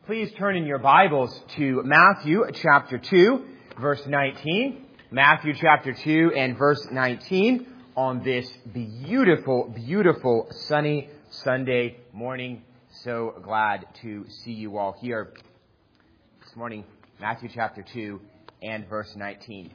Please turn in your Bibles to Matthew chapter 2, verse 19. Matthew chapter 2 and verse 19 on this beautiful, beautiful sunny Sunday morning. So glad to see you all here this morning. Matthew chapter 2 and verse 19.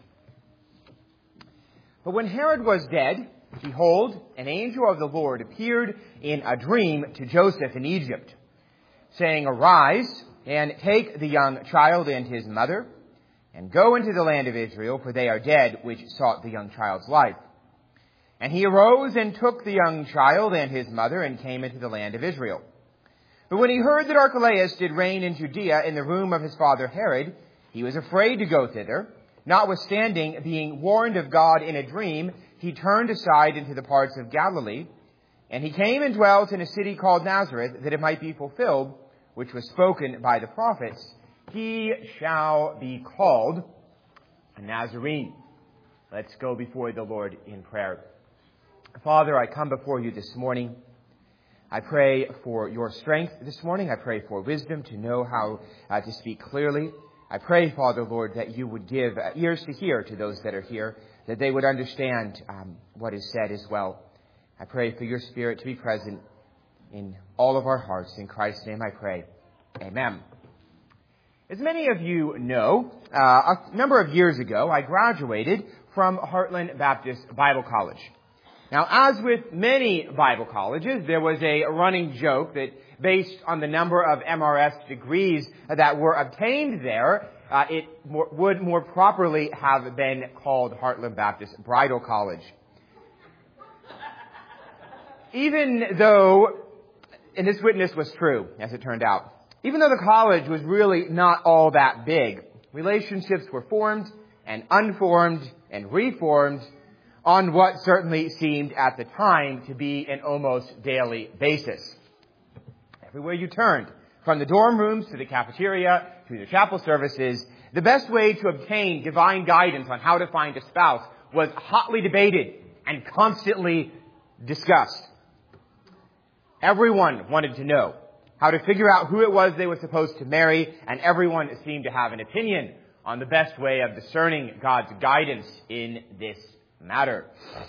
But when Herod was dead, behold, an angel of the Lord appeared in a dream to Joseph in Egypt, saying, Arise, and take the young child and his mother, and go into the land of Israel, for they are dead which sought the young child's life. And he arose and took the young child and his mother, and came into the land of Israel. But when he heard that Archelaus did reign in Judea in the room of his father Herod, he was afraid to go thither. Notwithstanding, being warned of God in a dream, he turned aside into the parts of Galilee. And he came and dwelt in a city called Nazareth, that it might be fulfilled, which was spoken by the prophets, he shall be called a Nazarene. Let's go before the Lord in prayer. Father, I come before you this morning. I pray for your strength this morning. I pray for wisdom to know how to speak clearly. I pray, Father, Lord, that you would give ears to hear to those that are here, that they would understand what is said as well. I pray for your Spirit to be present in all of our hearts. In Christ's name I pray. Amen. As many of you know, a number of years ago, I graduated from Heartland Baptist Bible College. Now, as with many Bible colleges, there was a running joke that based on the number of MRS degrees that were obtained there, it would more properly have been called Heartland Baptist Bridal College. Even though, and this witness was true, as it turned out, even though the college was really not all that big, relationships were formed and unformed and reformed on what certainly seemed at the time to be an almost daily basis. Everywhere you turned, from the dorm rooms to the cafeteria to the chapel services, the best way to obtain divine guidance on how to find a spouse was hotly debated and constantly discussed. Everyone wanted to know how to figure out who it was they were supposed to marry, and everyone seemed to have an opinion on the best way of discerning God's guidance in this matter.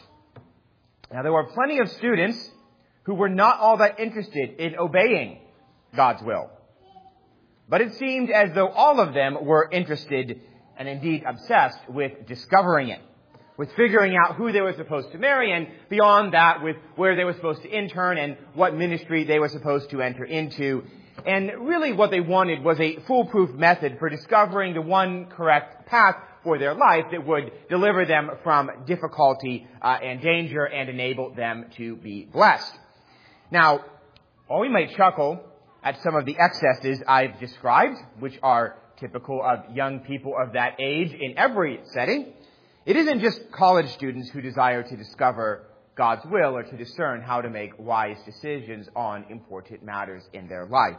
Now, there were plenty of students who were not all that interested in obeying God's will. But it seemed as though all of them were interested and indeed obsessed with discovering it, with figuring out who they were supposed to marry, and beyond that, with where they were supposed to intern and what ministry they were supposed to enter into. And really what they wanted was a foolproof method for discovering the one correct path for their life that would deliver them from difficulty and danger and enable them to be blessed. Now, while we might chuckle at some of the excesses I've described, which are typical of young people of that age in every setting, it isn't just college students who desire to discover God's will or to discern how to make wise decisions on important matters in their life.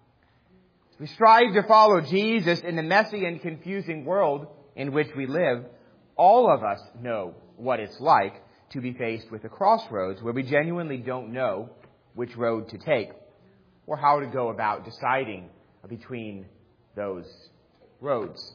As we strive to follow Jesus in the messy and confusing world in which we live, all of us know what it's like to be faced with a crossroads where we genuinely don't know which road to take or how to go about deciding between those roads.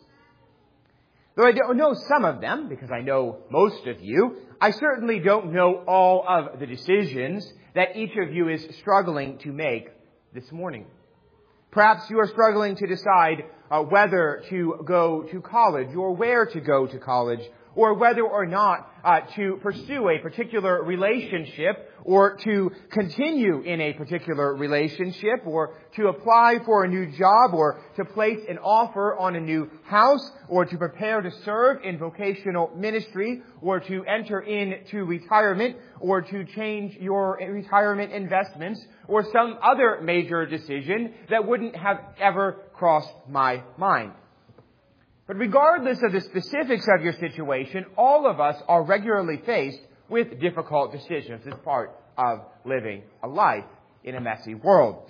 Though I don't know some of them, because I know most of you, I certainly don't know all of the decisions that each of you is struggling to make this morning. Perhaps you are struggling to decide whether to go to college or where to go to college, or whether or not to pursue a particular relationship or to continue in a particular relationship or to apply for a new job or to place an offer on a new house or to prepare to serve in vocational ministry or to enter into retirement or to change your retirement investments or some other major decision that wouldn't have ever crossed my mind. But regardless of the specifics of your situation, all of us are regularly faced with difficult decisions as part of living a life in a messy world.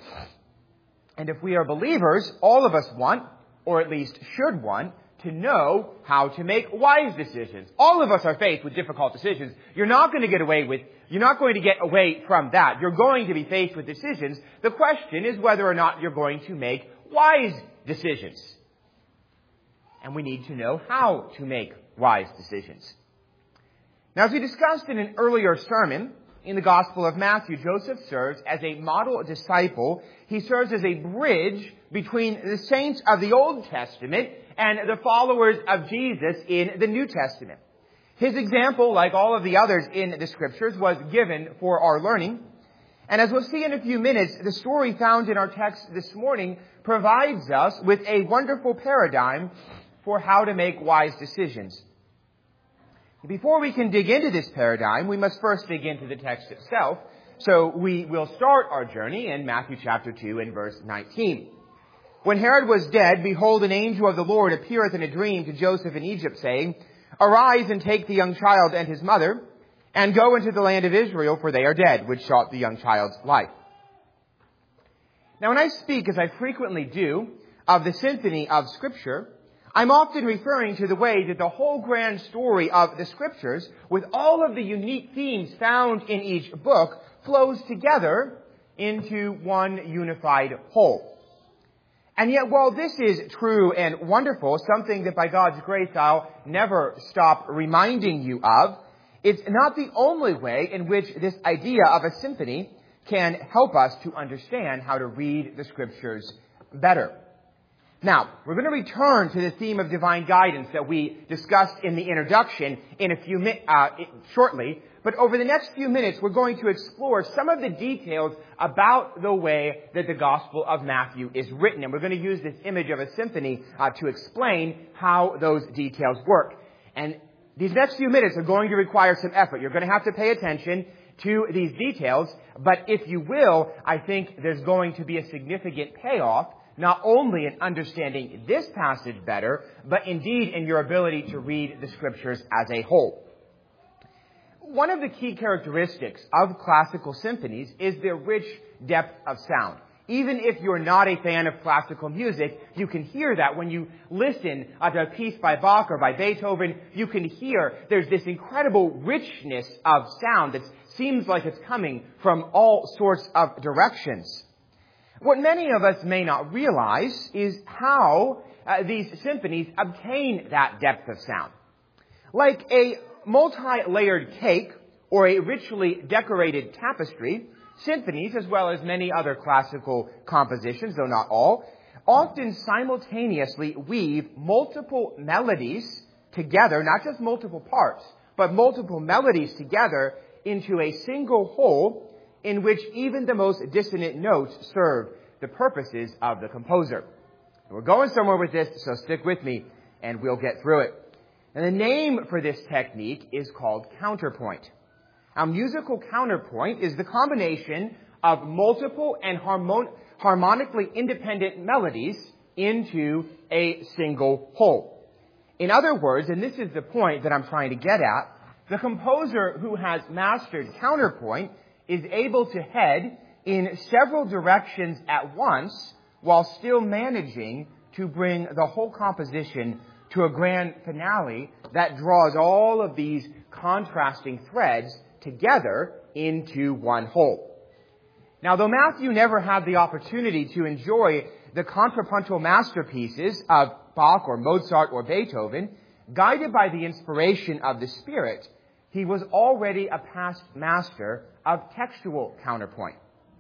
And if we are believers, all of us want, or at least should want, to know how to make wise decisions. All of us are faced with difficult decisions. You're not going to get away from that. You're going to be faced with decisions. The question is whether or not you're going to make wise decisions. And we need to know how to make wise decisions. Now, as we discussed in an earlier sermon in the Gospel of Matthew, Joseph serves as a model disciple. He serves as a bridge between the saints of the Old Testament and the followers of Jesus in the New Testament. His example, like all of the others in the Scriptures, was given for our learning. And as we'll see in a few minutes, the story found in our text this morning provides us with a wonderful paradigm for how to make wise decisions. Before we can dig into this paradigm, we must first dig into the text itself. So we will start our journey in Matthew chapter 2 and verse 19. When Herod was dead, behold, an angel of the Lord appeareth in a dream to Joseph in Egypt, saying, Arise and take the young child and his mother, and go into the land of Israel, for they are dead, which sought the young child's life. Now, when I speak, as I frequently do, of the symphony of Scripture, I'm often referring to the way that the whole grand story of the Scriptures, with all of the unique themes found in each book, flows together into one unified whole. And yet, while this is true and wonderful, something that by God's grace I'll never stop reminding you of, it's not the only way in which this idea of a symphony can help us to understand how to read the Scriptures better. Now, we're going to return to the theme of divine guidance that we discussed in the introduction in a few shortly. But over the next few minutes, we're going to explore some of the details about the way that the Gospel of Matthew is written. And we're going to use this image of a symphony to explain how those details work. And these next few minutes are going to require some effort. You're going to have to pay attention to these details. But if you will, I think there's going to be a significant payoff, not only in understanding this passage better, but indeed in your ability to read the Scriptures as a whole. One of the key characteristics of classical symphonies is their rich depth of sound. Even if you're not a fan of classical music, you can hear that when you listen to a piece by Bach or by Beethoven. You can hear there's this incredible richness of sound that seems like it's coming from all sorts of directions. What many of us may not realize is how these symphonies obtain that depth of sound. Like a multi-layered cake or a richly decorated tapestry, symphonies, as well as many other classical compositions, though not all, often simultaneously weave multiple melodies together, not just multiple parts, but multiple melodies together into a single whole in which even the most dissonant notes serve the purposes of the composer. We're going somewhere with this, so stick with me and we'll get through it. And the name for this technique is called counterpoint. Now, musical counterpoint is the combination of multiple and harmonically independent melodies into a single whole. In other words, and this is the point that I'm trying to get at, the composer who has mastered counterpoint is able to head in several directions at once while still managing to bring the whole composition to a grand finale that draws all of these contrasting threads together into one whole. Now, though Matthew never had the opportunity to enjoy the contrapuntal masterpieces of Bach or Mozart or Beethoven, guided by the inspiration of the Spirit, he was already a past master of textual counterpoint.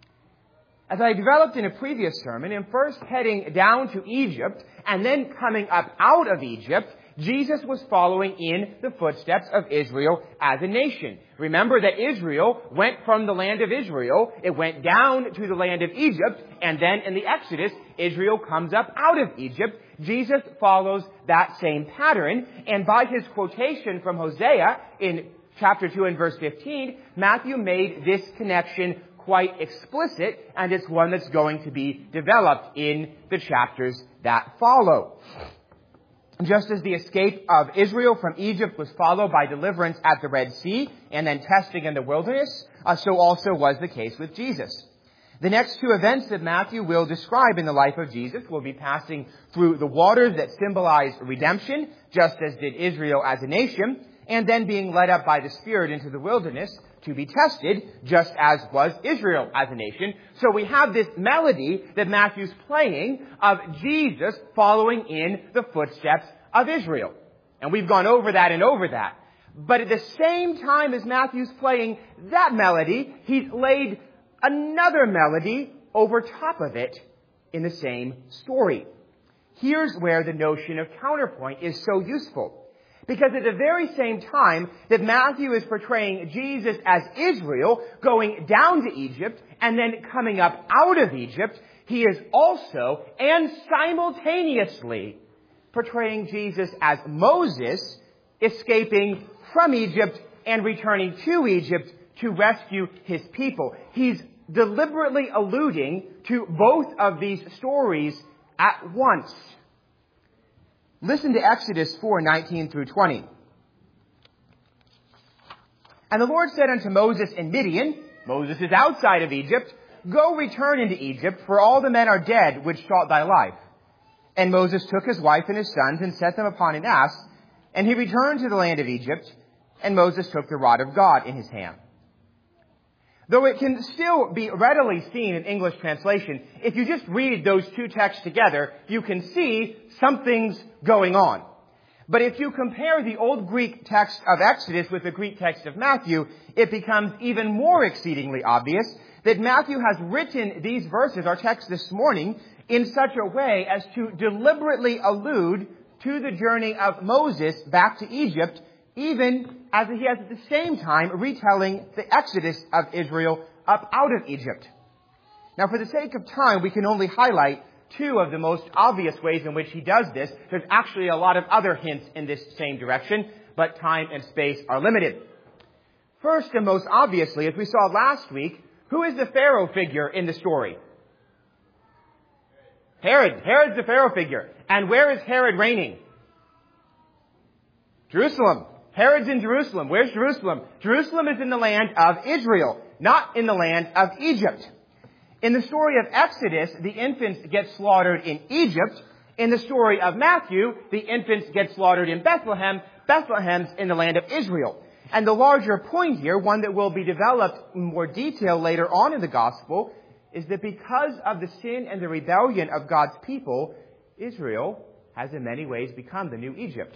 As I developed in a previous sermon, in first heading down to Egypt and then coming up out of Egypt, Jesus was following in the footsteps of Israel as a nation. Remember that Israel went from the land of Israel, it went down to the land of Egypt, and then in the Exodus, Israel comes up out of Egypt. Jesus follows that same pattern, and by his quotation from Hosea in chapter 2 and verse 15, Matthew made this connection quite explicit, and it's one that's going to be developed in the chapters that follow. Just as the escape of Israel from Egypt was followed by deliverance at the Red Sea and then testing in the wilderness, so also was the case with Jesus. The next two events that Matthew will describe in the life of Jesus will be passing through the waters that symbolize redemption, just as did Israel as a nation, and then being led up by the Spirit into the wilderness to be tested, just as was Israel as a nation. So we have this melody that Matthew's playing of Jesus following in the footsteps of Israel. And we've gone over that and over that. But at the same time as Matthew's playing that melody, he's laid another melody over top of it in the same story. Here's where the notion of counterpoint is so useful. Because at the very same time that Matthew is portraying Jesus as Israel going down to Egypt and then coming up out of Egypt, he is also and simultaneously portraying Jesus as Moses escaping from Egypt and returning to Egypt to rescue his people. He's deliberately alluding to both of these stories at once. Listen to Exodus 4:19 through 20. And the Lord said unto Moses in Midian, Moses is outside of Egypt, go return into Egypt, for all the men are dead which sought thy life. And Moses took his wife and his sons and set them upon an ass, and he returned to the land of Egypt, and Moses took the rod of God in his hand. Though it can still be readily seen in English translation, if you just read those two texts together, you can see something's going on. But if you compare the Old Greek text of Exodus with the Greek text of Matthew, it becomes even more exceedingly obvious that Matthew has written these verses, our text this morning, in such a way as to deliberately allude to the journey of Moses back to Egypt, even as he has at the same time retelling the exodus of Israel up out of Egypt. Now, for the sake of time, we can only highlight two of the most obvious ways in which he does this. There's actually a lot of other hints in this same direction, but time and space are limited. First and most obviously, as we saw last week, who is the Pharaoh figure in the story? Herod. Herod's the Pharaoh figure. And where is Herod reigning? Jerusalem. Herod's in Jerusalem. Where's Jerusalem? Jerusalem is in the land of Israel, not in the land of Egypt. In the story of Exodus, the infants get slaughtered in Egypt. In the story of Matthew, the infants get slaughtered in Bethlehem. Bethlehem's in the land of Israel. And the larger point here, one that will be developed in more detail later on in the gospel, is that because of the sin and the rebellion of God's people, Israel has in many ways become the new Egypt.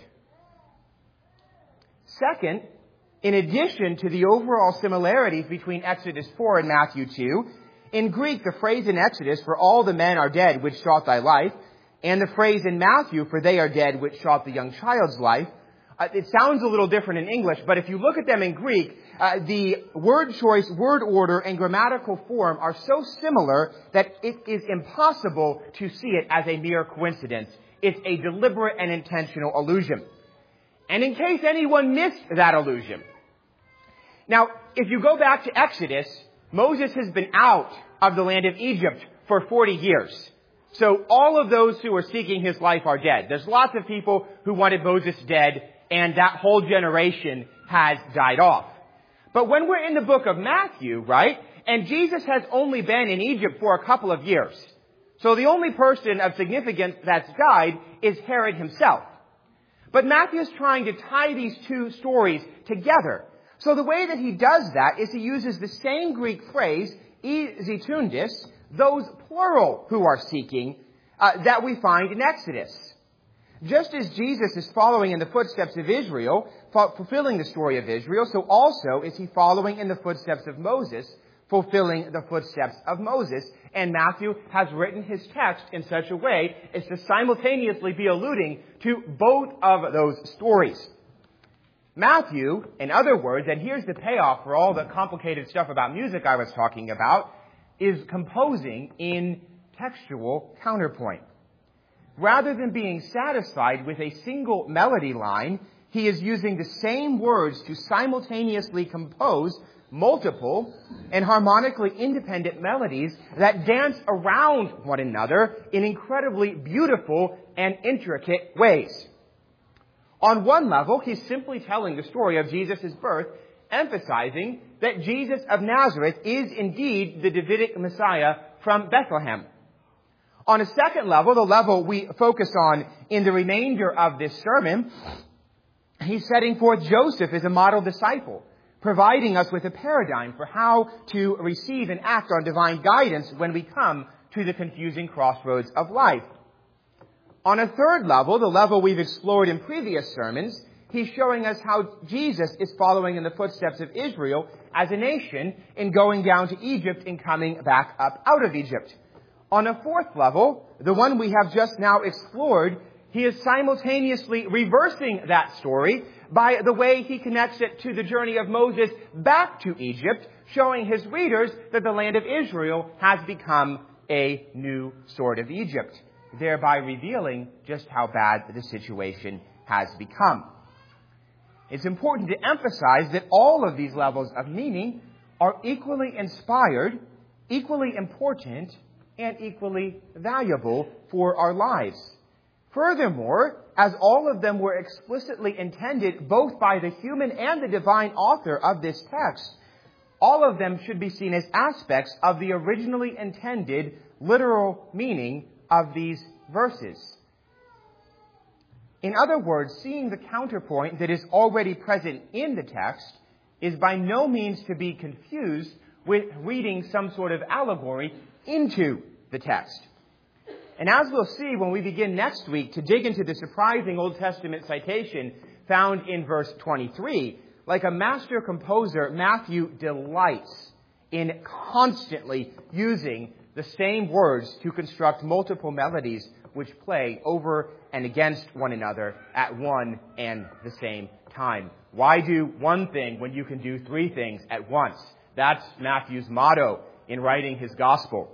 Second, in addition to the overall similarities between Exodus 4 and Matthew 2, in Greek, the phrase in Exodus, for all the men are dead which sought thy life, and the phrase in Matthew, for they are dead which sought the young child's life, it sounds a little different in English, but if you look at them in Greek, the word choice, word order, and grammatical form are so similar that it is impossible to see it as a mere coincidence. It's a deliberate and intentional allusion. And in case anyone missed that allusion. Now, if you go back to Exodus, Moses has been out of the land of Egypt for 40 years. So all of those who are seeking his life are dead. There's lots of people who wanted Moses dead, and that whole generation has died off. But when we're in the book of Matthew, right, and Jesus has only been in Egypt for a couple of years. So the only person of significance that's died is Herod himself. But Matthew is trying to tie these two stories together. So the way that he does that is he uses the same Greek phrase, zetundis, those plural who are seeking, that we find in Exodus. Just as Jesus is following in the footsteps of Israel, fulfilling the story of Israel, so also is he following in the footsteps of Moses, fulfilling the footsteps of Moses. And Matthew has written his text in such a way as to simultaneously be alluding to both of those stories. Matthew, in other words, and here's the payoff for all the complicated stuff about music I was talking about, is composing in textual counterpoint. Rather than being satisfied with a single melody line, he is using the same words to simultaneously compose multiple and harmonically independent melodies that dance around one another in incredibly beautiful and intricate ways. On one level, he's simply telling the story of Jesus' birth, emphasizing that Jesus of Nazareth is indeed the Davidic Messiah from Bethlehem. On a second level, the level we focus on in the remainder of this sermon, he's setting forth Joseph as a model disciple, providing us with a paradigm for how to receive and act on divine guidance when we come to the confusing crossroads of life. On a third level, the level we've explored in previous sermons, he's showing us how Jesus is following in the footsteps of Israel as a nation in going down to Egypt and coming back up out of Egypt. On a fourth level, the one we have just now explored, he is simultaneously reversing that story by the way he connects it to the journey of Moses back to Egypt, showing his readers that the land of Israel has become a new sort of Egypt, thereby revealing just how bad the situation has become. It's important to emphasize that all of these levels of meaning are equally inspired, equally important, and equally valuable for our lives. Furthermore, as all of them were explicitly intended both by the human and the divine author of this text, all of them should be seen as aspects of the originally intended literal meaning of these verses. In other words, seeing the counterpoint that is already present in the text is by no means to be confused with reading some sort of allegory into the text. And as we'll see when we begin next week to dig into the surprising Old Testament citation found in verse 23, like a master composer, Matthew delights in constantly using the same words to construct multiple melodies which play over and against one another at one and the same time. Why do one thing when you can do three things at once? That's Matthew's motto in writing his gospel.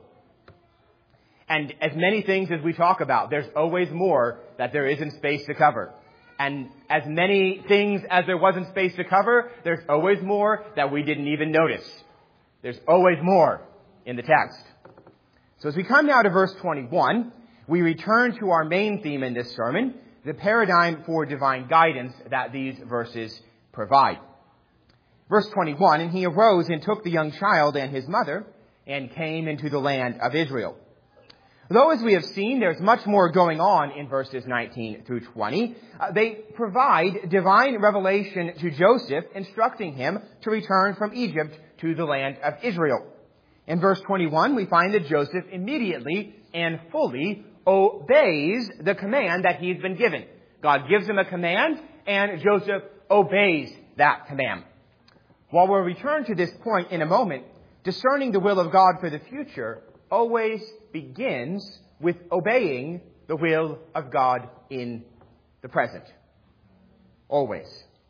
And as many things as we talk about, there's always more that there isn't space to cover. And as many things as there wasn't space to cover, there's always more that we didn't even notice. There's always more in the text. So as we come now to verse 21, we return to our main theme in this sermon, the paradigm for divine guidance that these verses provide. Verse 21, and he arose and took the young child and his mother and came into the land of Israel. Though, as we have seen, there's much more going on in verses 19 through 20. They provide divine revelation to Joseph, instructing him to return from Egypt to the land of Israel. In verse 21, we find that Joseph immediately and fully obeys the command that he's been given. God gives him a command, and Joseph obeys that command. While we'll return to this point in a moment, discerning the will of God for the future always begins with obeying the will of God in the present. Always.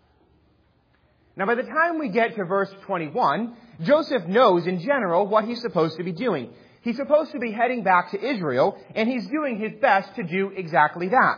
Now, by the time we get to verse 21, Joseph knows in general what he's supposed to be doing. He's supposed to be heading back to Israel, and he's doing his best to do exactly that.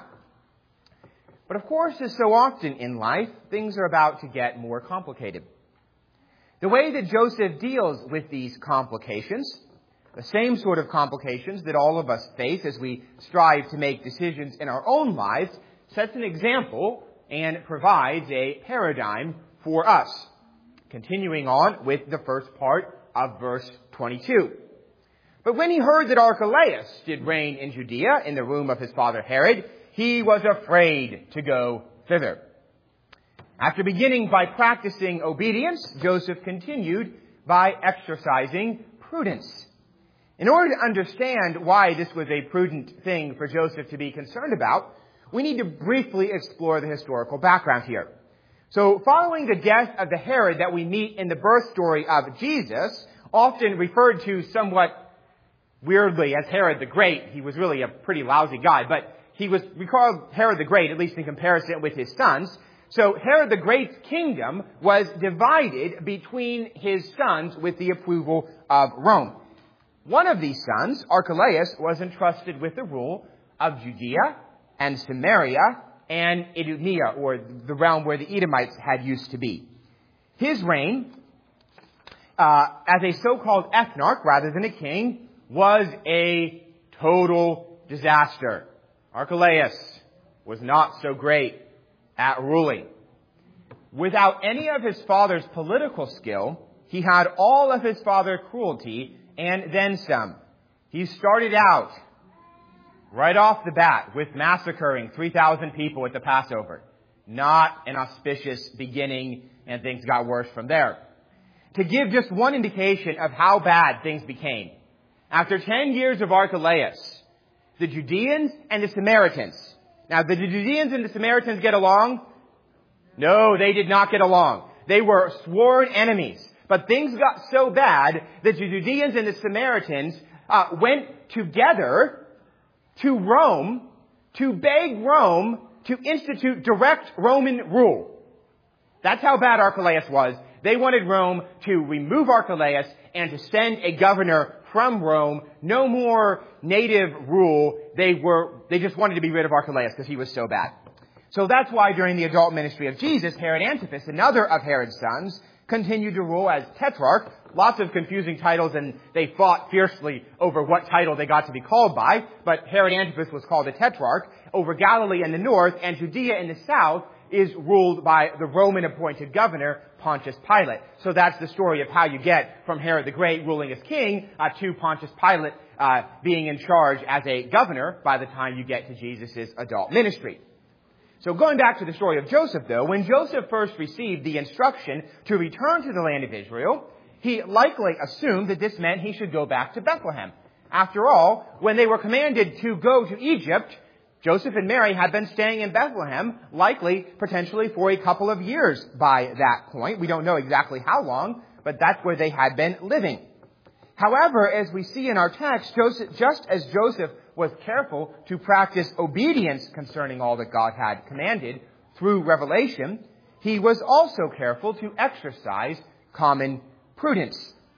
But of course, as so often in life, things are about to get more complicated. The way that Joseph deals with these complications, the same sort of complications that all of us face as we strive to make decisions in our own lives, sets an example and provides a paradigm for us. Continuing on with the first part of verse 22. But when he heard that Archelaus did reign in Judea in the room of his father Herod, he was afraid to go thither. After beginning by practicing obedience, Joseph continued by exercising prudence. In order to understand why this was a prudent thing for Joseph to be concerned about, we need to briefly explore the historical background here. So, following the death of the Herod that we meet in the birth story of Jesus, often referred to somewhat weirdly as Herod the Great, he was really a pretty lousy guy, but we call Herod the Great, at least in comparison with his sons. So Herod the Great's kingdom was divided between his sons with the approval of Rome. One of these sons, Archelaus, was entrusted with the rule of Judea and Samaria and Idumea, or the realm where the Edomites had used to be. His reign, as a so-called ethnarch rather than a king, was a total disaster. Archelaus was not so great at ruling. Without any of his father's political skill, he had all of his father's cruelty and then some. He started out right off the bat with massacring 3,000 people at the Passover. Not an auspicious beginning and things got worse from there. To give just one indication of how bad things became, after 10 years of Archelaus, the Judeans and the Samaritans. Now, did the Judeans and the Samaritans get along? No, they did not get along. They were sworn enemies. But things got so bad that the Judeans and the Samaritans went together to Rome to beg Rome to institute direct Roman rule. That's how bad Archelaus was. They wanted Rome to remove Archelaus and to send a governor from Rome. No more native rule. They just wanted to be rid of Archelaus because he was so bad. So that's why during the adult ministry of Jesus, Herod Antipas, another of Herod's sons, continued to rule as tetrarch. Lots of confusing titles, and they fought fiercely over what title they got to be called by. But Herod Antipas was called a tetrarch over Galilee in the north, and Judea in the south is ruled by the Roman appointed governor, Pontius Pilate. So that's the story of how you get from Herod the Great ruling as king to Pontius Pilate being in charge as a governor by the time you get to Jesus' adult ministry. So going back to the story of Joseph, though, when Joseph first received the instruction to return to the land of Israel, he likely assumed that this meant he should go back to Bethlehem. After all, when they were commanded to go to Egypt, Joseph and Mary had been staying in Bethlehem, likely, potentially, for a couple of years by that point. We don't know exactly how long, but that's where they had been living. However, as we see in our text, just as Joseph was careful to practice obedience concerning all that God had commanded through revelation, he was also careful to exercise common prudence.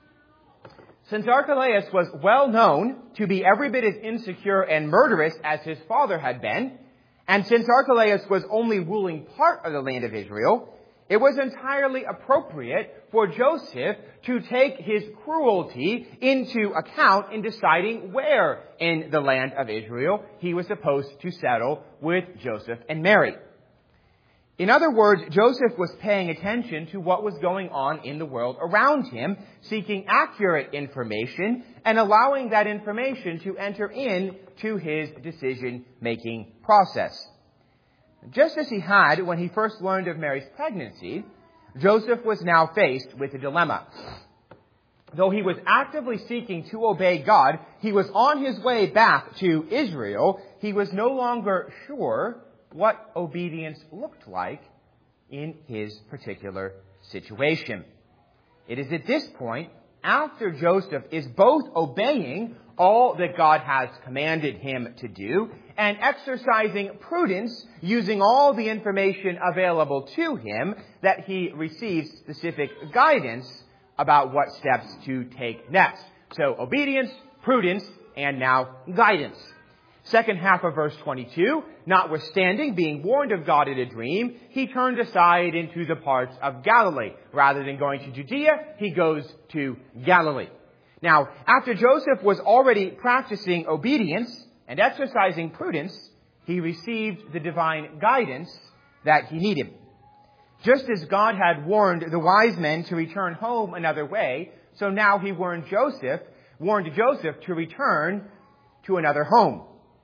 Since Archelaus was well known to be every bit as insecure and murderous as his father had been, and since Archelaus was only ruling part of the land of Israel, it was entirely appropriate for Joseph to take his cruelty into account in deciding where in the land of Israel he was supposed to settle with Joseph and Mary. In other words, Joseph was paying attention to what was going on in the world around him, seeking accurate information and allowing that information to enter into his decision-making process. Just as he had when he first learned of Mary's pregnancy, Joseph was now faced with a dilemma. Though he was actively seeking to obey God, he was on his way back to Israel. He was no longer sure what obedience looked like in his particular situation. It is at this point, after Joseph is both obeying all that God has commanded him to do and exercising prudence using all the information available to him, that he receives specific guidance about what steps to take next. So obedience, prudence, and now guidance. Second half of verse 22, notwithstanding being warned of God in a dream, he turned aside into the parts of Galilee. Rather than going to Judea, he goes to Galilee. Now, after Joseph was already practicing obedience and exercising prudence, he received the divine guidance that he needed. Just as God had warned the wise men to return home another way, so now he warned Joseph to return to another home.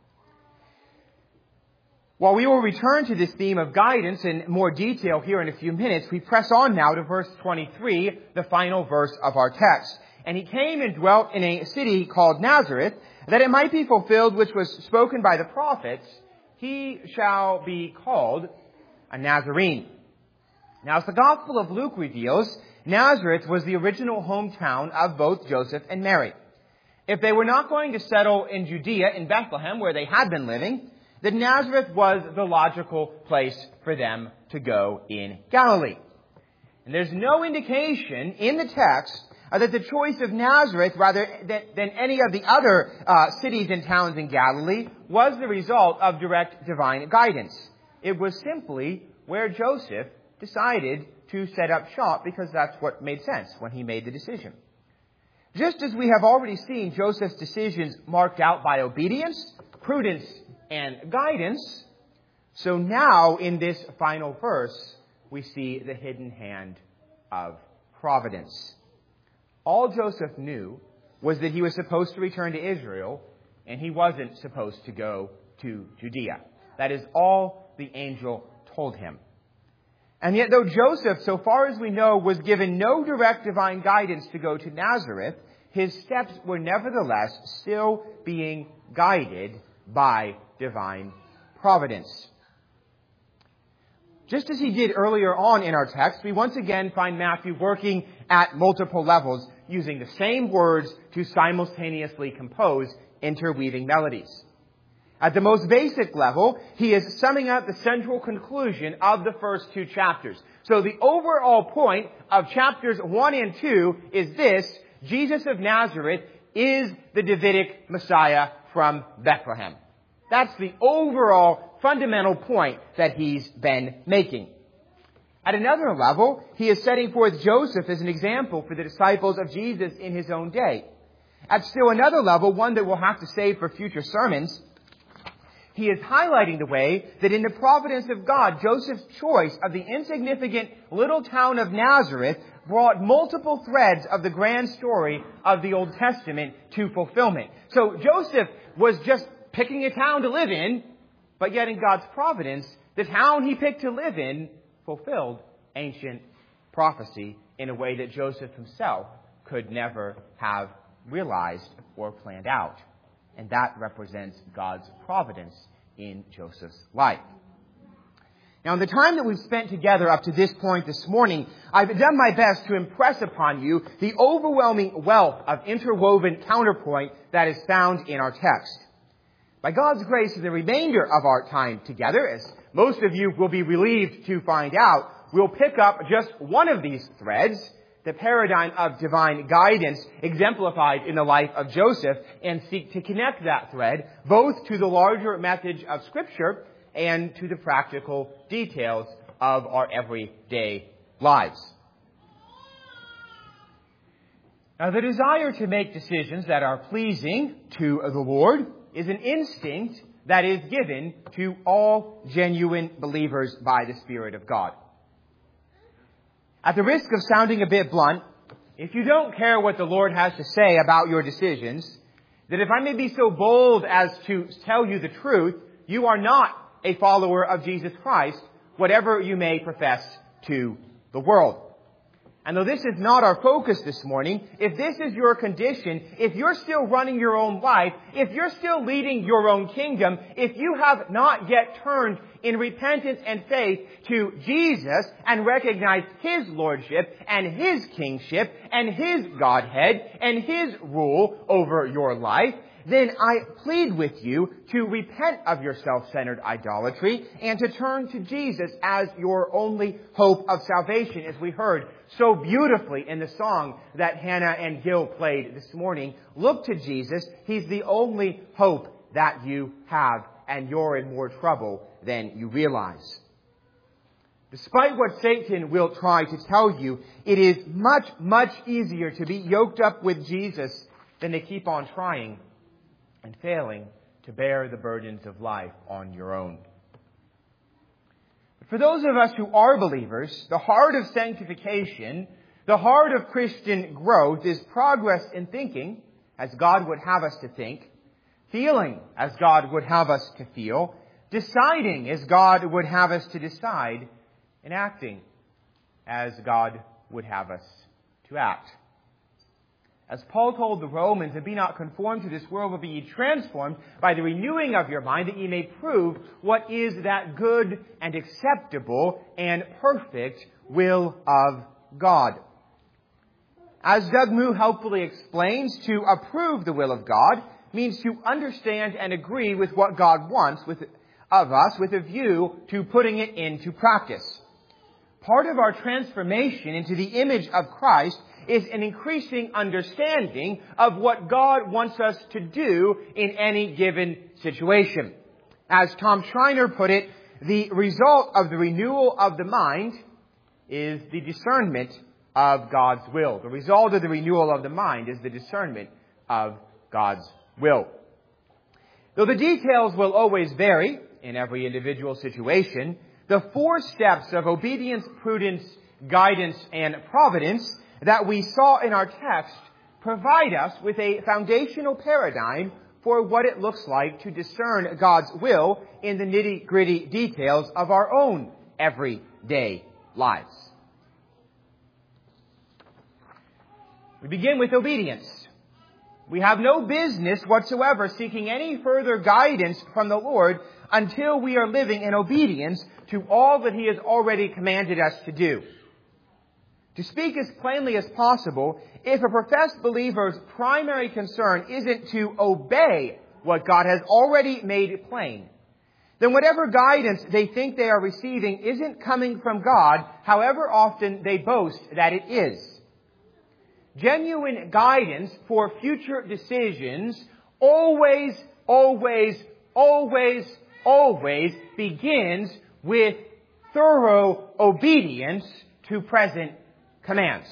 While we will return to this theme of guidance in more detail here in a few minutes, we press on now to verse 23, the final verse of our text. And he came and dwelt in a city called Nazareth, that it might be fulfilled which was spoken by the prophets, he shall be called a Nazarene. Now, as the Gospel of Luke reveals, Nazareth was the original hometown of both Joseph and Mary. If they were not going to settle in Judea, in Bethlehem, where they had been living, then Nazareth was the logical place for them to go in Galilee. And there's no indication in the text that the choice of Nazareth, rather than any of the other cities and towns in Galilee, was the result of direct divine guidance. It was simply where Joseph decided to set up shop because that's what made sense when he made the decision. Just as we have already seen Joseph's decisions marked out by obedience, prudence, and guidance, so now in this final verse, we see the hidden hand of providence. All Joseph knew was that he was supposed to return to Israel, and he wasn't supposed to go to Judea. That is all the angel told him. And yet though Joseph, so far as we know, was given no direct divine guidance to go to Nazareth, his steps were nevertheless still being guided by divine providence. Just as he did earlier on in our text, we once again find Matthew working at multiple levels, using the same words to simultaneously compose interweaving melodies. At the most basic level, he is summing up the central conclusion of the first two chapters. So the overall point of chapters 1 and 2 is this: Jesus of Nazareth is the Davidic Messiah from Bethlehem. That's the overall fundamental point that he's been making. At another level, he is setting forth Joseph as an example for the disciples of Jesus in his own day. At still another level, one that we'll have to save for future sermons, he is highlighting the way that in the providence of God, Joseph's choice of the insignificant little town of Nazareth brought multiple threads of the grand story of the Old Testament to fulfillment. So Joseph was just picking a town to live in, but yet in God's providence, the town he picked to live in fulfilled ancient prophecy in a way that Joseph himself could never have realized or planned out. And that represents God's providence in Joseph's life. Now, in the time that we've spent together up to this point this morning, I've done my best to impress upon you the overwhelming wealth of interwoven counterpoint that is found in our text. By God's grace, in the remainder of our time together, as most of you will be relieved to find out, we'll pick up just one of these threads, the paradigm of divine guidance exemplified in the life of Joseph, and seek to connect that thread both to the larger message of Scripture and to the practical details of our everyday lives. Now, the desire to make decisions that are pleasing to the Lord is an instinct that is given to all genuine believers by the Spirit of God. At the risk of sounding a bit blunt, if you don't care what the Lord has to say about your decisions, then if I may be so bold as to tell you the truth, you are not a follower of Jesus Christ, whatever you may profess to the world. And though this is not our focus this morning, if this is your condition, if you're still running your own life, if you're still leading your own kingdom, if you have not yet turned in repentance and faith to Jesus and recognized His lordship and His kingship and His Godhead and His rule over your life, then I plead with you to repent of your self-centered idolatry and to turn to Jesus as your only hope of salvation, as we heard so beautifully in the song that Hannah and Gil played this morning. Look to Jesus. He's the only hope that you have, and you're in more trouble than you realize. Despite what Satan will try to tell you, it is much, much easier to be yoked up with Jesus than to keep on trying and failing to bear the burdens of life on your own. But for those of us who are believers, the heart of sanctification, the heart of Christian growth is progress in thinking as God would have us to think, feeling as God would have us to feel, deciding as God would have us to decide, and acting as God would have us to act. As Paul told the Romans, and be not conformed to this world, but be ye transformed by the renewing of your mind, that ye may prove what is that good and acceptable and perfect will of God. As Doug Moo helpfully explains, to approve the will of God means to understand and agree with what God wants of us with a view to putting it into practice. Part of our transformation into the image of Christ is an increasing understanding of what God wants us to do in any given situation. As Tom Schreiner put it, the result of the renewal of the mind is the discernment of God's will. The result of the renewal of the mind is the discernment of God's will. Though the details will always vary in every individual situation, the 4 steps of obedience, prudence, guidance, and providence that we saw in our text provide us with a foundational paradigm for what it looks like to discern God's will in the nitty-gritty details of our own everyday lives. We begin with obedience. We have no business whatsoever seeking any further guidance from the Lord until we are living in obedience to all that He has already commanded us to do. To speak as plainly as possible, if a professed believer's primary concern isn't to obey what God has already made plain, then whatever guidance they think they are receiving isn't coming from God, however often they boast that it is. Genuine guidance for future decisions always begins with thorough obedience to present commands.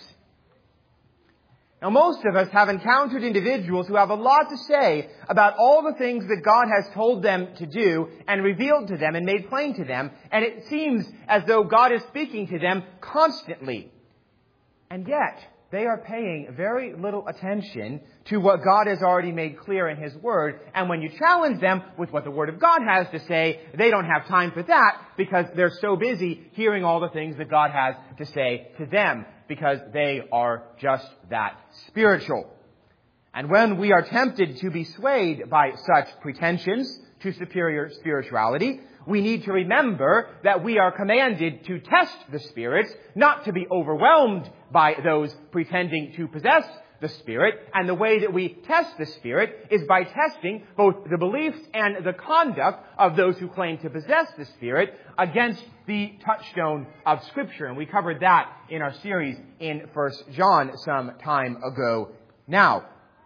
Now, most of us have encountered individuals who have a lot to say about all the things that God has told them to do and revealed to them and made plain to them, and it seems as though God is speaking to them constantly. And yet, they are paying very little attention to what God has already made clear in His Word. And when you challenge them with what the Word of God has to say, they don't have time for that because they're so busy hearing all the things that God has to say to them, because they are just that spiritual. And when we are tempted to be swayed by such pretensions to superior spirituality, we need to remember that we are commanded to test the spirits, not to be overwhelmed by those pretending to possess the Spirit. And the way that we test the Spirit is by testing both the beliefs and the conduct of those who claim to possess the Spirit against the touchstone of Scripture. And we covered that in our series in 1 John some time ago now.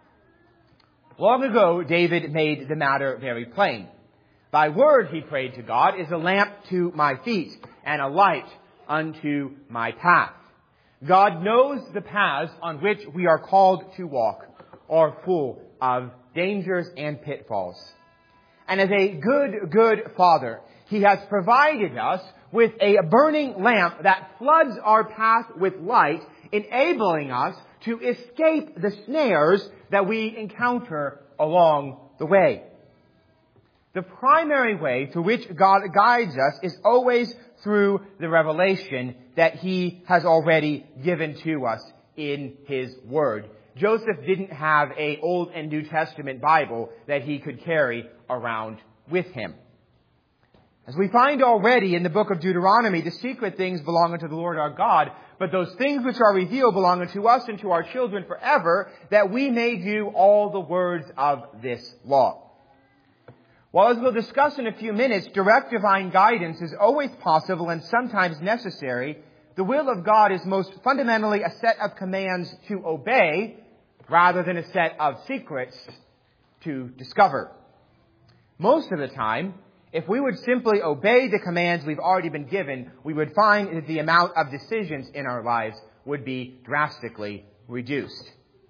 Long ago, David made the matter very plain. Thy word, he prayed to God, is a lamp to my feet and a light unto my path. God knows the paths on which we are called to walk are full of dangers and pitfalls. And as a good Father, He has provided us with a burning lamp that floods our path with light, enabling us to escape the snares that we encounter along the way. The primary way through which God guides us is always through the revelation that He has already given to us in His Word. Joseph didn't have an Old and New Testament Bible that he could carry around with him. As we find already in the book of Deuteronomy, the secret things belong unto the Lord our God, but those things which are revealed belong unto us and to our children forever, that we may do all the words of this law. While, as we'll discuss in a few minutes, direct divine guidance is always possible and sometimes necessary, the will of God is most fundamentally a set of commands to obey rather than a set of secrets to discover. Most of the time, if we would simply obey the commands we've already been given, we would find that the amount of decisions in our lives would be drastically reduced.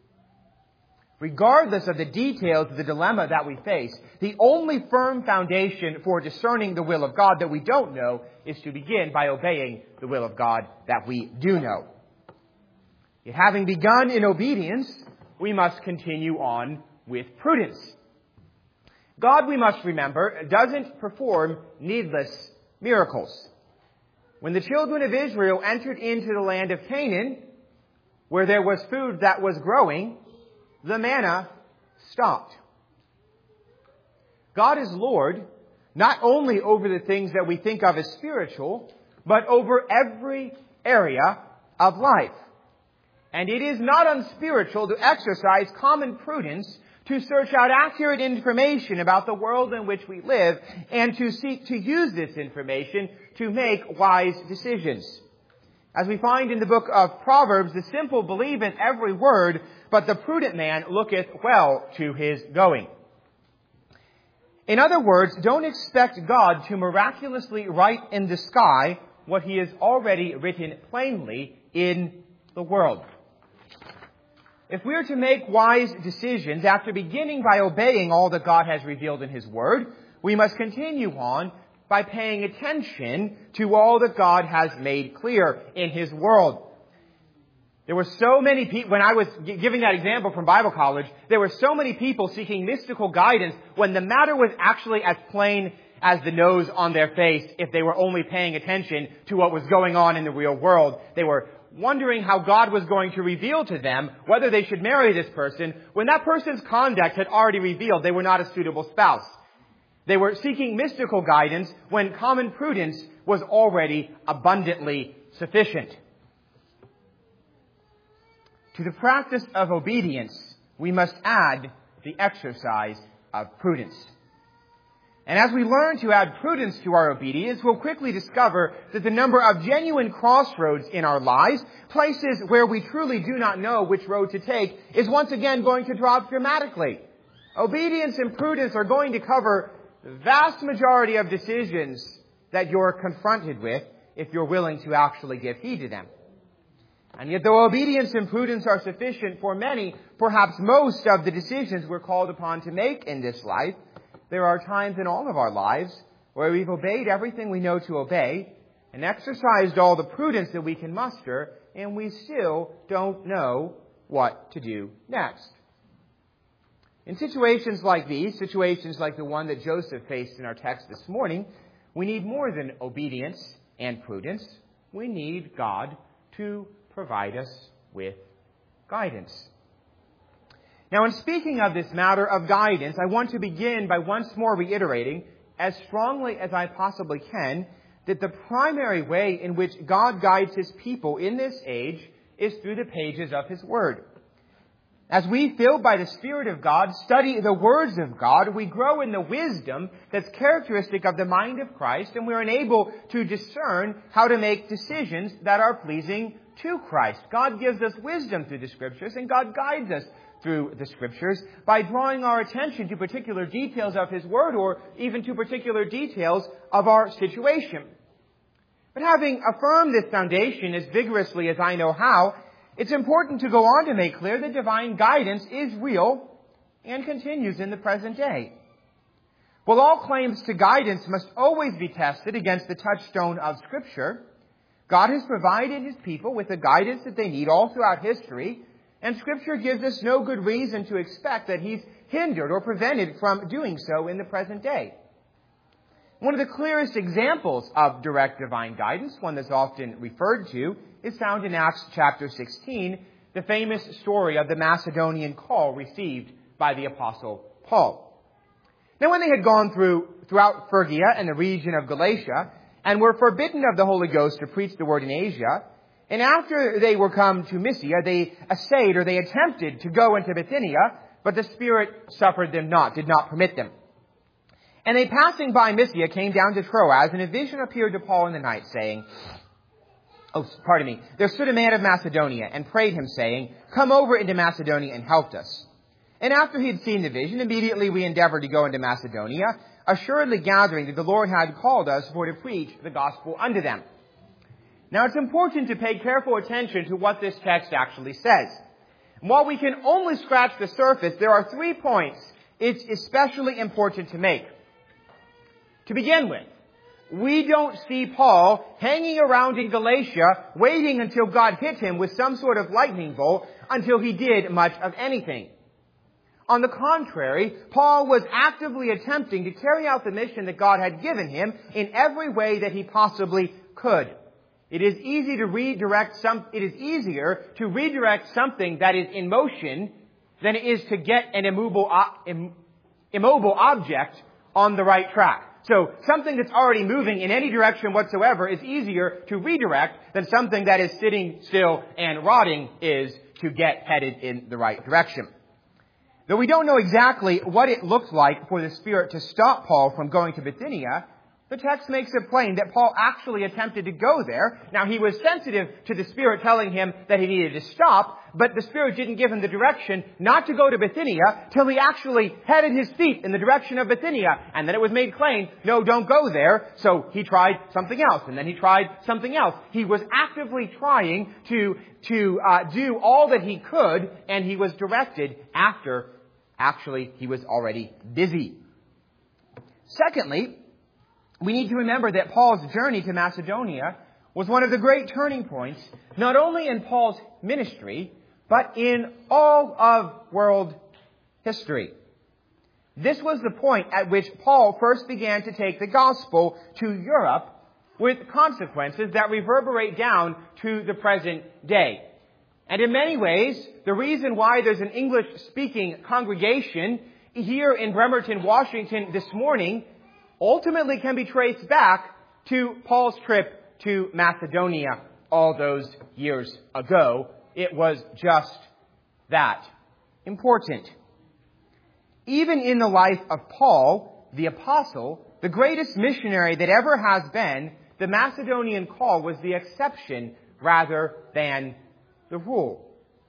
Regardless of the details of the dilemma that we face, the only firm foundation for discerning the will of God that we don't know is to begin by obeying the will of God that we do know. Yet having begun in obedience, we must continue on with prudence. God, we must remember, doesn't perform needless miracles. When the children of Israel entered into the land of Canaan, where there was food that was growing, the manna stopped. God is Lord, not only over the things that we think of as spiritual, but over every area of life. And it is not unspiritual to exercise common prudence, to search out accurate information about the world in which we live, and to seek to use this information to make wise decisions. As we find in the book of Proverbs, the simple believeth every word, but the prudent man looketh well to his going. In other words, don't expect God to miraculously write in the sky what He has already written plainly in the world. If we are to make wise decisions after beginning by obeying all that God has revealed in His Word, we must continue on by paying attention to all that God has made clear in His Word. There were so many people, when I was giving that example from Bible college, there were so many people seeking mystical guidance when the matter was actually as plain as the nose on their face if they were only paying attention to what was going on in the real world. They were wondering how God was going to reveal to them whether they should marry this person when that person's conduct had already revealed they were not a suitable spouse. They were seeking mystical guidance when common prudence was already abundantly sufficient. To the practice of obedience, we must add the exercise of prudence. And as we learn to add prudence to our obedience, we'll quickly discover that the number of genuine crossroads in our lives, places where we truly do not know which road to take, is once again going to drop dramatically. Obedience and prudence are going to cover the vast majority of decisions that you're confronted with if you're willing to actually give heed to them. And yet though obedience and prudence are sufficient for many, perhaps most of the decisions we're called upon to make in this life, there are times in all of our lives where we've obeyed everything we know to obey and exercised all the prudence that we can muster, and we still don't know what to do next. In situations like these, situations like the one that Joseph faced in our text this morning, we need more than obedience and prudence. We need God to provide us with guidance. Now, in speaking of this matter of guidance, I want to begin by once more reiterating, as strongly as I possibly can, that the primary way in which God guides His people in this age is through the pages of His Word. As we, filled by the Spirit of God, study the words of God, we grow in the wisdom that's characteristic of the mind of Christ, and we're enabled to discern how to make decisions that are pleasing to Christ. God gives us wisdom through the Scriptures, and God guides us through the Scriptures by drawing our attention to particular details of His Word, or even to particular details of our situation. But having affirmed this foundation as vigorously as I know how, it's important to go on to make clear that divine guidance is real and continues in the present day. While all claims to guidance must always be tested against the touchstone of Scripture, God has provided His people with the guidance that they need all throughout history, and Scripture gives us no good reason to expect that He's hindered or prevented from doing so in the present day. One of the clearest examples of direct divine guidance, one that's often referred to, is found in Acts chapter 16, the famous story of the Macedonian call received by the Apostle Paul. Now, when they had gone throughout Phrygia and the region of Galatia, and were forbidden of the Holy Ghost to preach the word in Asia, and after they were come to Mysia, they essayed, or they attempted to go into Bithynia, but the Spirit suffered them not, did not permit them. And they, passing by Mysia, came down to Troas, and a vision appeared to Paul in the night, saying, there stood a man of Macedonia, and prayed him, saying, Come over into Macedonia and help us. And after he had seen the vision, immediately we endeavored to go into Macedonia, assuredly gathering that the Lord had called us for to preach the gospel unto them. Now, it's important to pay careful attention to what this text actually says. And while we can only scratch the surface, there are 3 points it's especially important to make. To begin with, we don't see Paul hanging around in Galatia, waiting until God hit him with some sort of lightning bolt until he did much of anything. On the contrary, Paul was actively attempting to carry out the mission that God had given him in every way that he possibly could. It is easier to redirect something that is in motion than it is to get an immobile object on the right track. So something that's already moving in any direction whatsoever is easier to redirect than something that is sitting still and rotting is to get headed in the right direction. Though we don't know exactly what it looked like for the Spirit to stop Paul from going to Bithynia, the text makes it plain that Paul actually attempted to go there. Now, he was sensitive to the Spirit telling him that he needed to stop, but the Spirit didn't give him the direction not to go to Bithynia till he actually headed his feet in the direction of Bithynia. And then it was made plain, no, don't go there. So he tried something else, and then he tried something else. He was actively trying to do all that he could, and he was directed after actually he was already busy. Secondly, we need to remember that Paul's journey to Macedonia was one of the great turning points, not only in Paul's ministry, but in all of world history. This was the point at which Paul first began to take the gospel to Europe, with consequences that reverberate down to the present day. And in many ways, the reason why there's an English-speaking congregation here in Bremerton, Washington this morning ultimately can be traced back to Paul's trip to Macedonia all those years ago. It was just that important. Even in the life of Paul, the apostle, the greatest missionary that ever has been, the Macedonian call was the exception rather than the rule.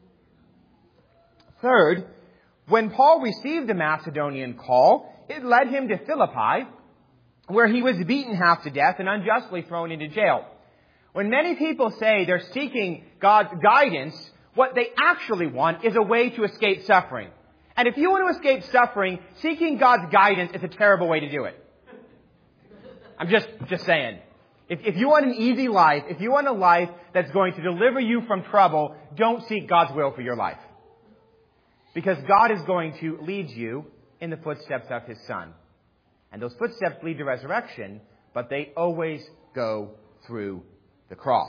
Third, when Paul received the Macedonian call, it led him to Philippi, where he was beaten half to death and unjustly thrown into jail. When many people say they're seeking God's guidance, what they actually want is a way to escape suffering. And if you want to escape suffering, seeking God's guidance is a terrible way to do it. I'm just saying. If you want an easy life, if you want a life that's going to deliver you from trouble, don't seek God's will for your life. Because God is going to lead you in the footsteps of His Son. And those footsteps lead to resurrection, but they always go through the cross.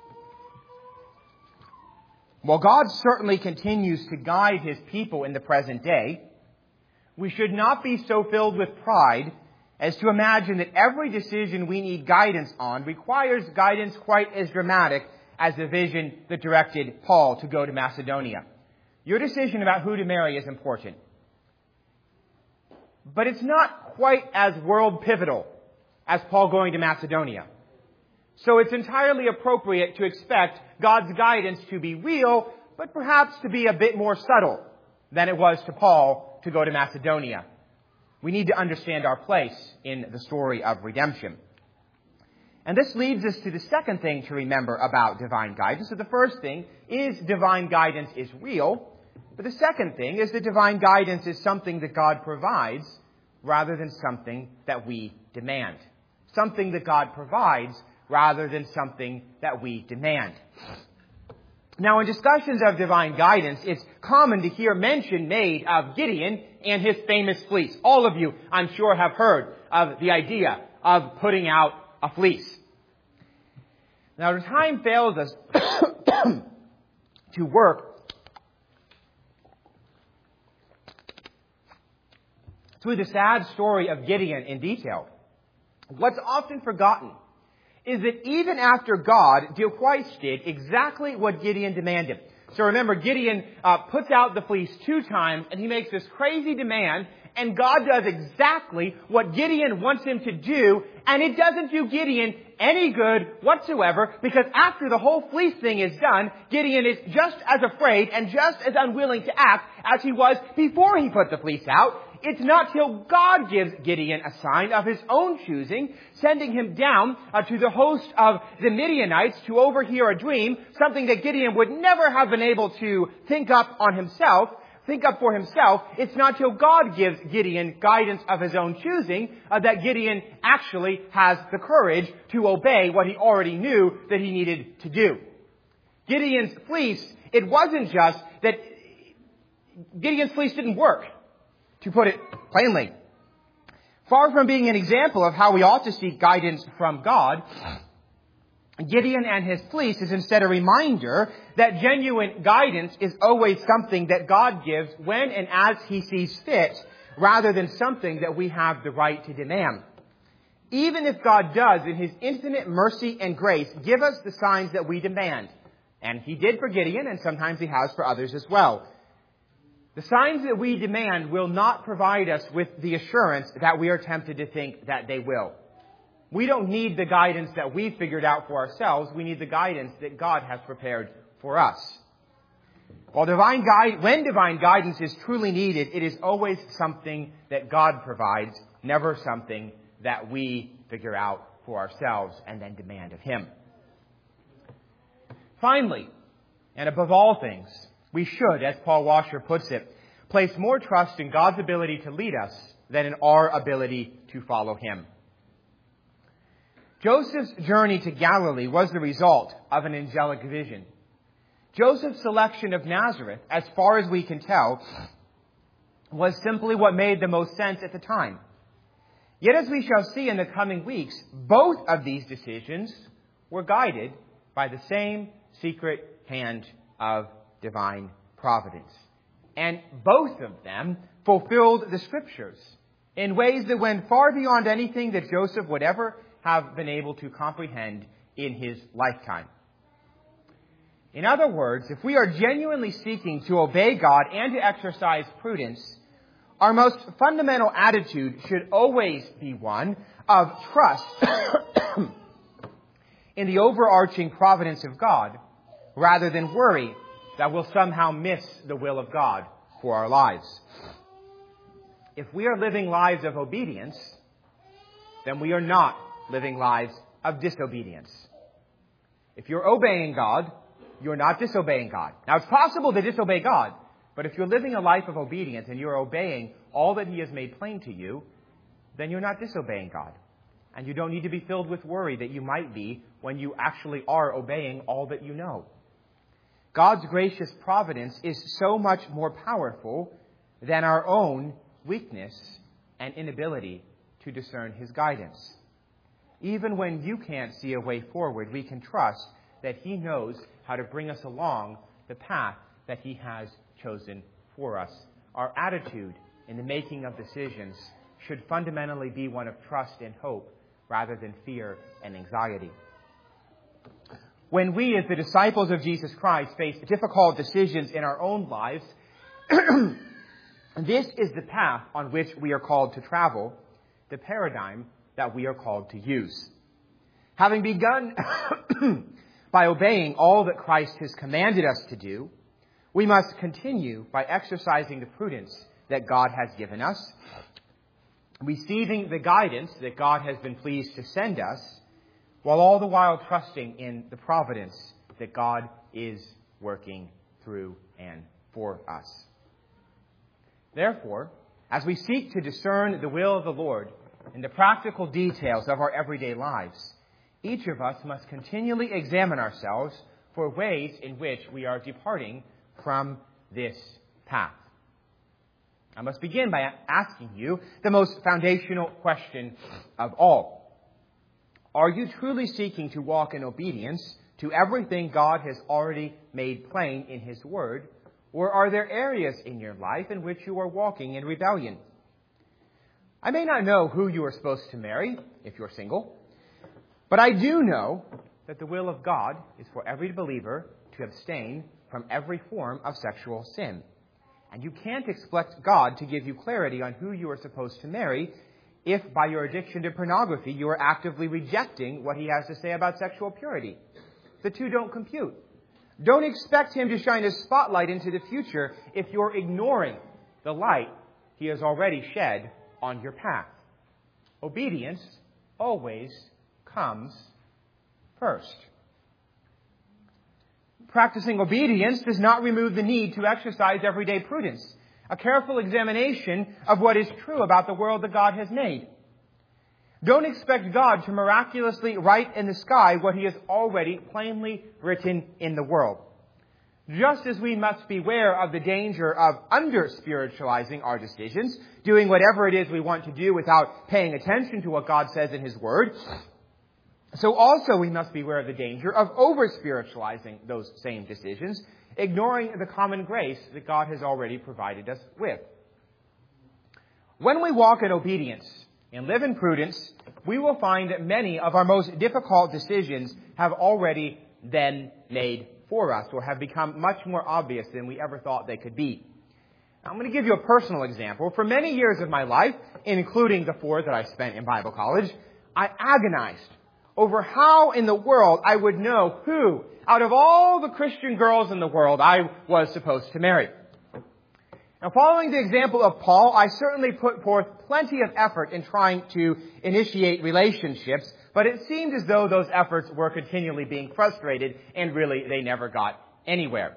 While God certainly continues to guide His people in the present day, we should not be so filled with pride as to imagine that every decision we need guidance on requires guidance quite as dramatic as the vision that directed Paul to go to Macedonia. Your decision about who to marry is important. But it's not quite as world pivotal as Paul going to Macedonia. So it's entirely appropriate to expect God's guidance to be real, but perhaps to be a bit more subtle than it was to Paul to go to Macedonia. We need to understand our place in the story of redemption. And this leads us to the second thing to remember about divine guidance. So the first thing is divine guidance is real. But the second thing is that divine guidance is something that God provides rather than something that we demand. Something that God provides rather than something that we demand. Now, in discussions of divine guidance, it's common to hear mention made of Gideon and his famous fleece. All of you, I'm sure, have heard of the idea of putting out a fleece. Now, the time fails us to work through the sad story of Gideon in detail. What's often forgotten is that even after God did exactly what Gideon demanded. So remember, Gideon puts out the fleece 2 times, and he makes this crazy demand, and God does exactly what Gideon wants him to do, and it doesn't do Gideon any good whatsoever, because after the whole fleece thing is done, Gideon is just as afraid and just as unwilling to act as he was before he put the fleece out. It's not till God gives Gideon a sign of his own choosing, sending him down to the host of the Midianites to overhear a dream, something that Gideon would never have been able to think up for himself. It's not till God gives Gideon guidance of his own choosing that Gideon actually has the courage to obey what he already knew that he needed to do. Gideon's fleece, it wasn't just that Gideon's fleece didn't work, to put it plainly. Far from being an example of how we ought to seek guidance from God, Gideon and his fleece is instead a reminder that genuine guidance is always something that God gives when and as He sees fit, rather than something that we have the right to demand. Even if God does, in His infinite mercy and grace, give us the signs that we demand, and He did for Gideon, and sometimes He has for others as well, the signs that we demand will not provide us with the assurance that we are tempted to think that they will. We don't need the guidance that we figured out for ourselves. We need the guidance that God has prepared for us. When divine guidance is truly needed, it is always something that God provides, never something that we figure out for ourselves and then demand of Him. Finally, and above all things, we should, as Paul Washer puts it, place more trust in God's ability to lead us than in our ability to follow Him. Joseph's journey to Galilee was the result of an angelic vision. Joseph's selection of Nazareth, as far as we can tell, was simply what made the most sense at the time. Yet as we shall see in the coming weeks, both of these decisions were guided by the same secret hand of divine providence. And both of them fulfilled the Scriptures in ways that went far beyond anything that Joseph would ever have been able to comprehend in his lifetime. In other words, if we are genuinely seeking to obey God and to exercise prudence, our most fundamental attitude should always be one of trust in the overarching providence of God, rather than worry that we'll somehow miss the will of God for our lives. If we are living lives of obedience, then we are not living lives of disobedience. If you're obeying God, you're not disobeying God. Now, it's possible to disobey God, but if you're living a life of obedience and you're obeying all that He has made plain to you, then you're not disobeying God. And you don't need to be filled with worry that you might be when you actually are obeying all that you know. God's gracious providence is so much more powerful than our own weakness and inability to discern His guidance. Even when you can't see a way forward, we can trust that He knows how to bring us along the path that He has chosen for us. Our attitude in the making of decisions should fundamentally be one of trust and hope rather than fear and anxiety. When we, as the disciples of Jesus Christ, face difficult decisions in our own lives, this is the path on which we are called to travel, the paradigm that we are called to use. Having begun by obeying all that Christ has commanded us to do, we must continue by exercising the prudence that God has given us, receiving the guidance that God has been pleased to send us, while all the while trusting in the providence that God is working through and for us. Therefore, as we seek to discern the will of the Lord in the practical details of our everyday lives, each of us must continually examine ourselves for ways in which we are departing from this path. I must begin by asking you the most foundational question of all. Are you truly seeking to walk in obedience to everything God has already made plain in His Word, or are there areas in your life in which you are walking in rebellion? I may not know who you are supposed to marry if you're single, but I do know that the will of God is for every believer to abstain from every form of sexual sin. And you can't expect God to give you clarity on who you are supposed to marry if by your addiction to pornography you are actively rejecting what He has to say about sexual purity. The two don't compute. Don't expect Him to shine a spotlight into the future if you're ignoring the light He has already shed on your path. Obedience always comes first. Practicing obedience does not remove the need to exercise everyday prudence, a careful examination of what is true about the world that God has made. Don't expect God to miraculously write in the sky what He has already plainly written in the world. Just as we must beware of the danger of under-spiritualizing our decisions, doing whatever it is we want to do without paying attention to what God says in His Word, so also we must beware of the danger of over-spiritualizing those same decisions, ignoring the common grace that God has already provided us with. When we walk in obedience and live in prudence, we will find that many of our most difficult decisions have already been made for us or have become much more obvious than we ever thought they could be. I'm going to give you a personal example. For many years of my life, including the 4 that I spent in Bible college, I agonized over how in the world I would know who, out of all the Christian girls in the world, I was supposed to marry. Now, following the example of Paul, I certainly put forth plenty of effort in trying to initiate relationships, but it seemed as though those efforts were continually being frustrated, and really they never got anywhere.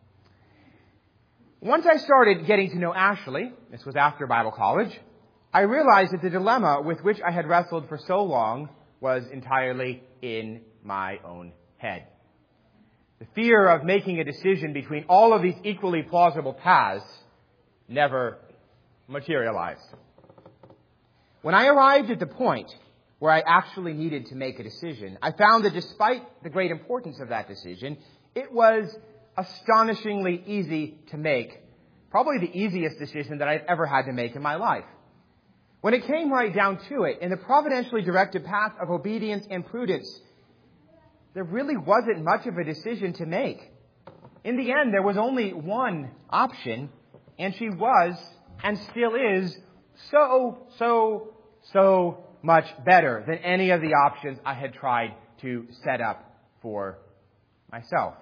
Once I started getting to know Ashley, this was after Bible college, I realized that the dilemma with which I had wrestled for so long was entirely in my own head. The fear of making a decision between all of these equally plausible paths never materialized. When I arrived at the point where I actually needed to make a decision, I found that despite the great importance of that decision, it was astonishingly easy to make. Probably the easiest decision that I've ever had to make in my life. When it came right down to it, in the providentially directed path of obedience and prudence, there really wasn't much of a decision to make. In the end, there was only one option, and she was, and still is, so much better than any of the options I had tried to set up for myself.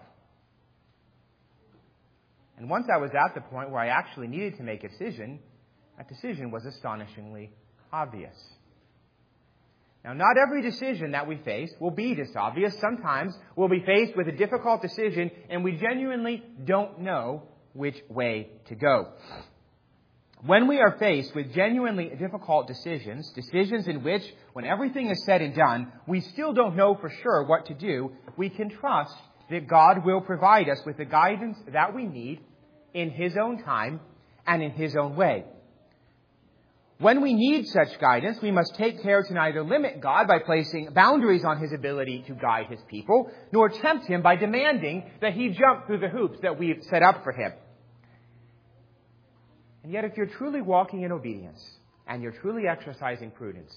And once I was at the point where I actually needed to make a decision, that decision was astonishingly obvious. Now, not every decision that we face will be this obvious. Sometimes we'll be faced with a difficult decision and we genuinely don't know which way to go. When we are faced with genuinely difficult decisions in which, when everything is said and done, we still don't know for sure what to do, we can trust that God will provide us with the guidance that we need in His own time and in His own way. When we need such guidance, we must take care to neither limit God by placing boundaries on His ability to guide His people, nor tempt Him by demanding that He jump through the hoops that we've set up for Him. And yet, if you're truly walking in obedience, and you're truly exercising prudence,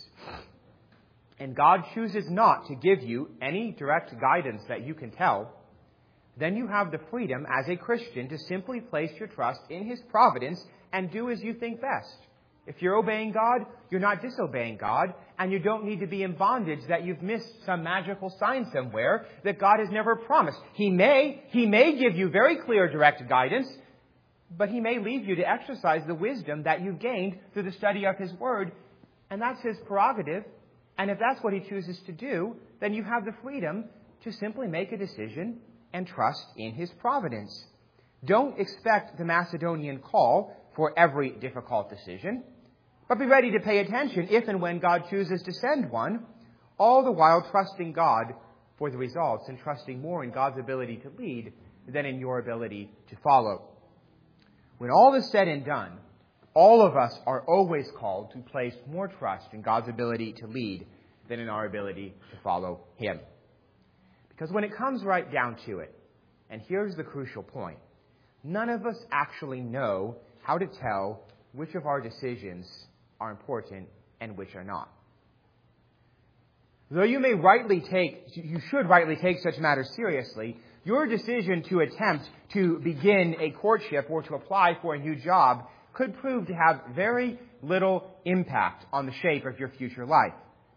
and God chooses not to give you any direct guidance that you can tell, then you have the freedom as a Christian to simply place your trust in His providence and do as you think best. If you're obeying God, you're not disobeying God, and you don't need to be in bondage that you've missed some magical sign somewhere that God has never promised. He may give you very clear, direct guidance, but He may leave you to exercise the wisdom that you've gained through the study of His Word, and that's His prerogative. And if that's what He chooses to do, then you have the freedom to simply make a decision and trust in His providence. Don't expect the Macedonian call for every difficult decision, but be ready to pay attention if and when God chooses to send one, all the while trusting God for the results and trusting more in God's ability to lead than in your ability to follow. When all is said and done, all of us are always called to place more trust in God's ability to lead than in our ability to follow Him. Because when it comes right down to it, and here's the crucial point, none of us actually know how to tell which of our decisions are important and which are not. Though you should rightly take such matters seriously, your decision to attempt to begin a courtship or to apply for a new job could prove to have very little impact on the shape of your future life.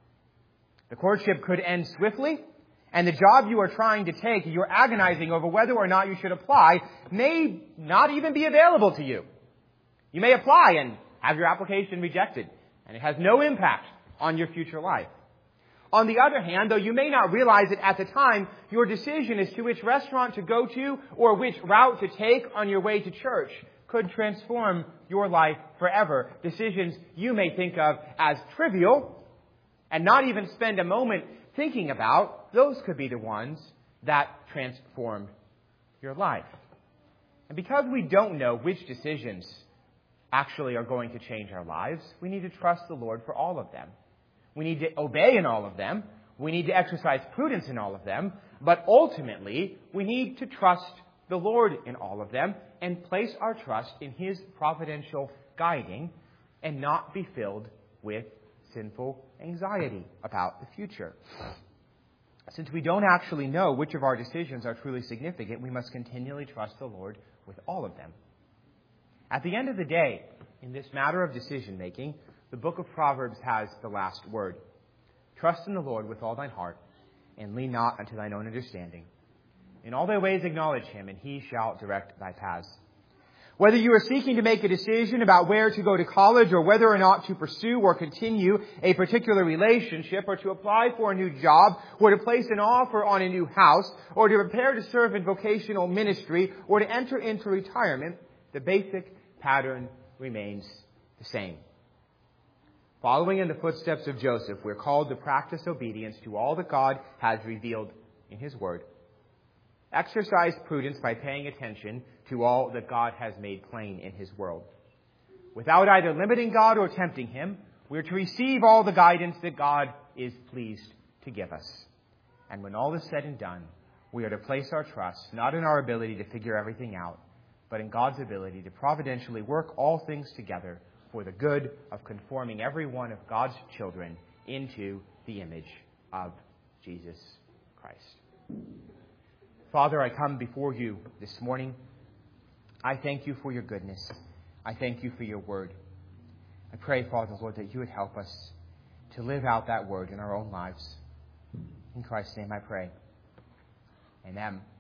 The courtship could end swiftly, and the job you are trying to take, you're agonizing over whether or not you should apply, may not even be available to you. You may apply and have your application rejected, and it has no impact on your future life. On the other hand, though you may not realize it at the time, your decision as to which restaurant to go to or which route to take on your way to church could transform your life forever. Decisions you may think of as trivial and not even spend a moment thinking about, those could be the ones that transform your life. And because we don't know which decisions actually are going to change our lives, we need to trust the Lord for all of them. We need to obey in all of them. We need to exercise prudence in all of them. But ultimately, we need to trust the Lord in all of them and place our trust in His providential guiding and not be filled with sinful anxiety about the future. Since we don't actually know which of our decisions are truly significant, we must continually trust the Lord with all of them. At the end of the day, in this matter of decision-making, the book of Proverbs has the last word. Trust in the Lord with all thine heart, and lean not unto thine own understanding. In all thy ways acknowledge Him, and He shall direct thy paths. Whether you are seeking to make a decision about where to go to college, or whether or not to pursue or continue a particular relationship, or to apply for a new job, or to place an offer on a new house, or to prepare to serve in vocational ministry, or to enter into retirement, the basic pattern remains the same. Following in the footsteps of Joseph, we're called to practice obedience to all that God has revealed in His Word. Exercise prudence by paying attention to all that God has made plain in His world. without either limiting God or tempting Him, we are to receive all the guidance that God is pleased to give us. And when all is said and done, we are to place our trust not in our ability to figure everything out, but in God's ability to providentially work all things together for the good of conforming every one of God's children into the image of Jesus Christ. Father, I come before you this morning. I thank you for your goodness. I thank you for your word. I pray, Father, Lord, that you would help us to live out that word in our own lives. In Christ's name I pray. Amen.